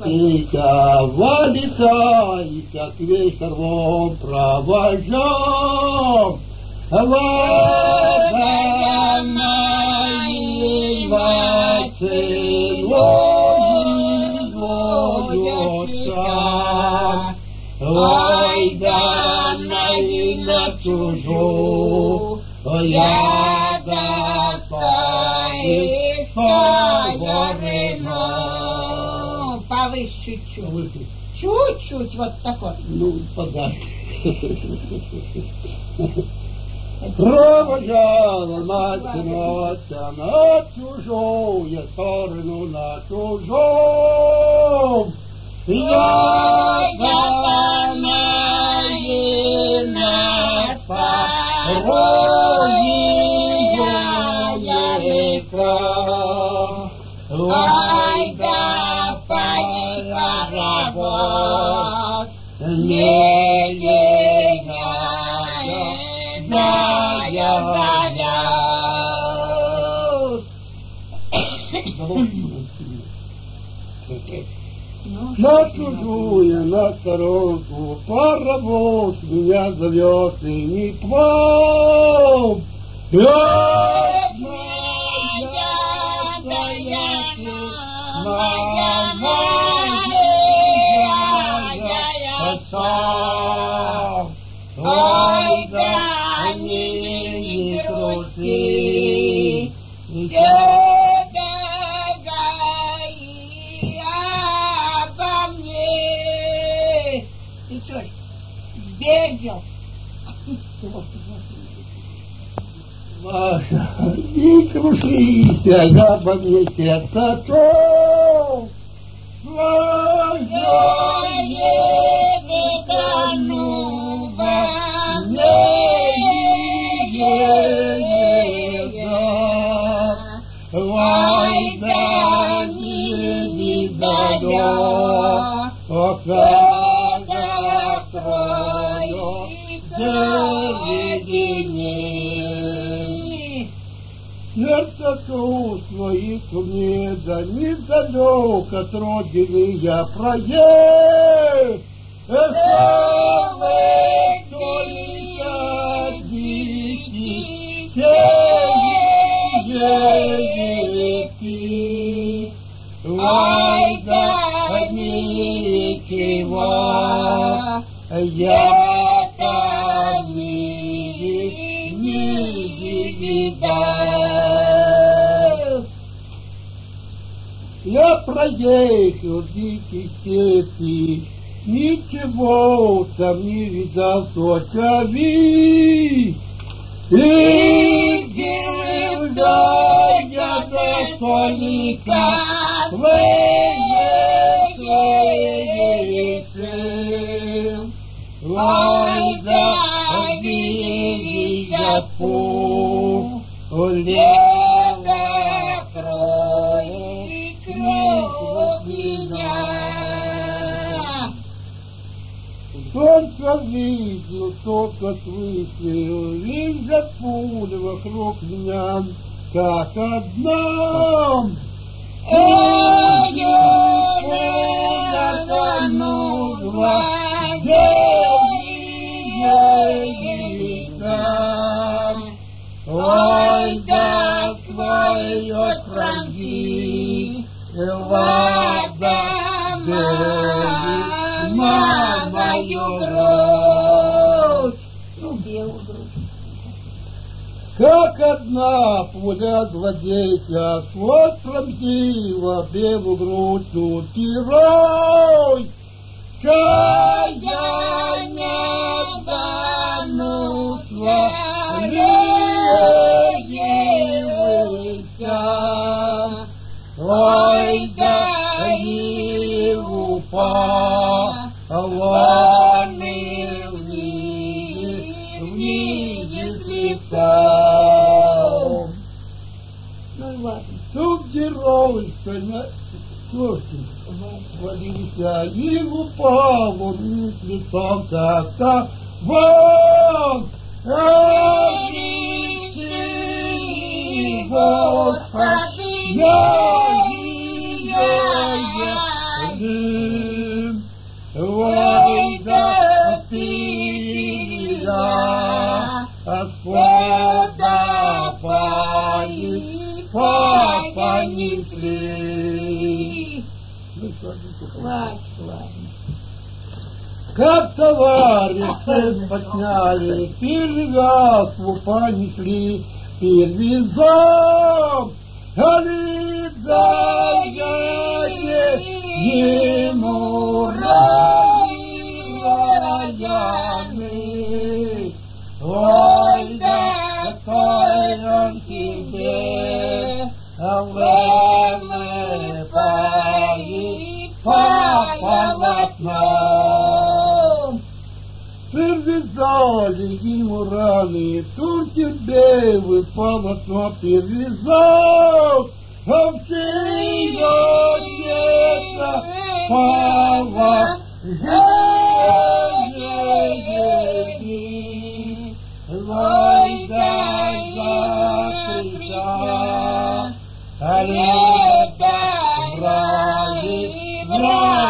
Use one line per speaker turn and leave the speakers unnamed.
И кого лица, и как вечером провожал. Вода моей целуется. Ой, да на чужую, я достаю сторону.
Повыше чуть-чуть. Чуть-чуть, вот так вот.
Ну, подарки. Провожала мать на чужую сторону, на чужом. Я мои нас порою река.
Ой, да пойдет, не
На чужую, на сторонку, паровоз меня зовет и не к вам.
Ой, да не грусти, все догони обо мне. Ты что ж, сбегал?
Маша, не крушись, обо мне сердце то.
Ой, да не видаю, когда кроет заведение.
Сердце чувство и мне, да недалек от родины я проеду.
Целый
только дикий сети.
Ой, да ничего, я-то не видал.
Я проехал дикие степи, ничего там не видал, только вид. Видел я до столика выехал.
Ой, да видя лето кроет кровь меня.
Только видел, только слышал, видят пули вокруг меня, как одна.
Ой, замузла, ой, да свое пронзи, вода на мою грудь. Белую грудь.
Как одна пуля злодейка сквозь пронзила белую грудь тут герой.
Каяние данусло леется. Ой, да не упала вниз лица. Ну ладно.
Тут герой, слушайте, свалился и упал он вниз лицом, как-то вон. Господи, я
водопаи понесли. Хватит, ладно.
Как товарищи подняли, перевязку понесли, перевязал, Алидая ему раяны. Ой, да какой он тебе, вымывает по полотном. Перевязали ему раны, тут тебе полотно перевязал, а в тебя где-то положение. Ой, дай закричать, лето, рай,